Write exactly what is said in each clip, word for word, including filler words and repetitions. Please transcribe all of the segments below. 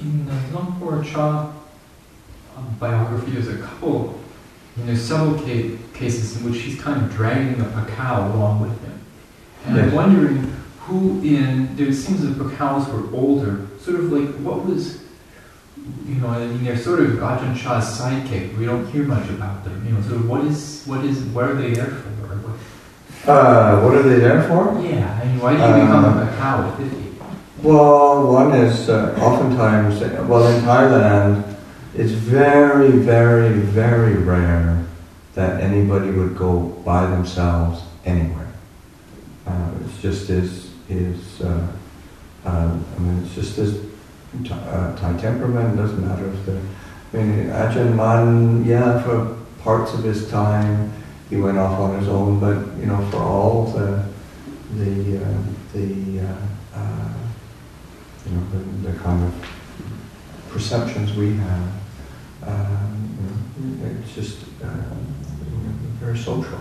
in the Lumpur Cha um, biography, there's a couple, and there's several ca- cases in which he's kind of dragging the Pakao along with him. And Yes. I'm wondering who in, there seems the Pakaos were older, sort of like what was, you know, I mean, they're sort of Ajahn Chah's sidekick. We don't hear much about them. You know, so what is, what is, what are they there for? Or what? Uh, what are they there for? Yeah, I mean, why do you become Uh, a Pakao at fifty? Well, one is uh, oftentimes, well, in Thailand, it's very, very, very rare that anybody would go by themselves anywhere. Uh, it's just is is uh, um, I mean, it's just this uh, Thai temperament. It doesn't matter if the I mean, Ajahn Man, yeah, for parts of his time he went off on his own, but you know, for all the the uh, the uh, uh, you know, the, the kind of perceptions we have, um, you know, it's just uh, very social.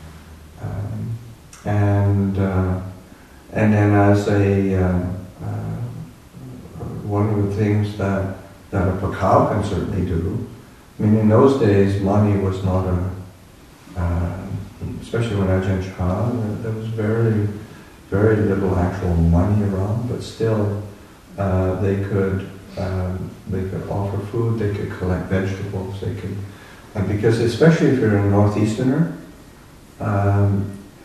Um, and uh, and then as a uh, uh, one of the things that that a Pakao can certainly do. I mean, in those days, money was not a, uh, especially when Ajahn Chah, there was very, very little actual money around, but still. Uh, they could um, they could offer food, they could collect vegetables, they could, and because especially if you're a northeasterner, um,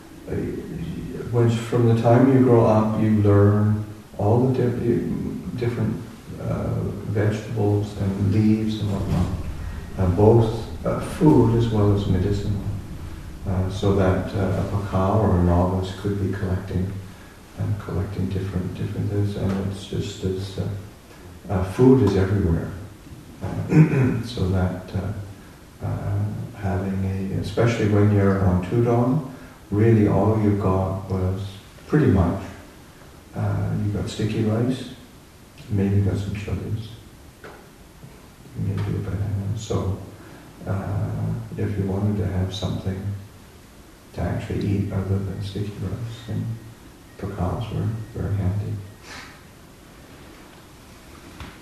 when from the time you grow up, you learn all the diff- different uh, vegetables and leaves and whatnot, uh, both uh, food as well as medicinal, uh, so that uh, a Pakao or a novice could be collecting. And collecting different different things, and it's just as uh, uh, food is everywhere, uh, so that uh, uh, having a, especially when you're on Tudong, really all you got was pretty much uh, you got sticky rice, maybe you got some chilies, maybe a banana. So uh, if you wanted to have something to actually eat other than sticky rice, then Pakaos were very handy.